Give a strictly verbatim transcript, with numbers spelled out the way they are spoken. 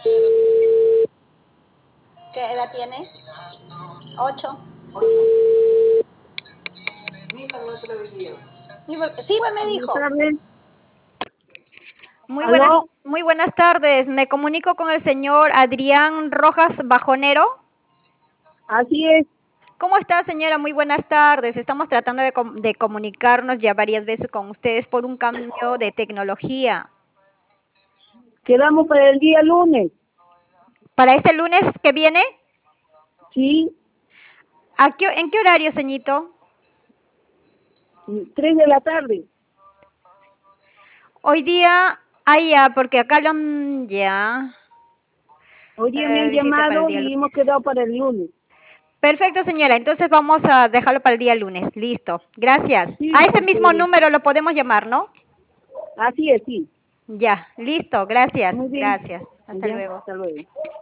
¿Qué edad tiene? Ocho. Sí, pues me Buenas dijo. tardes. Muy buenas, ¿Aló? muy buenas tardes. Me comunico con el señor Adrián Rojas Bajonero. Así es. ¿Cómo está, señora? Muy buenas tardes. Estamos tratando de, com- de comunicarnos ya varias veces con ustedes por un cambio de tecnología. Quedamos para el día lunes. Para este lunes que viene, Sí, ¿a qué- ¿en qué horario, señito? tres de la tarde. Hoy día, ah, ya, porque acá lo han- ya. Hoy día me eh, han visita para el llamado día y lunes. hemos quedado para el lunes. Perfecto, señora. Entonces vamos a dejarlo para el día lunes. Listo. Gracias. A Sí, ese mismo porque número lo podemos llamar, ¿no? así es, sí. Ya, listo. Gracias. Muy bien. Gracias. Hasta Ya, luego. hasta luego.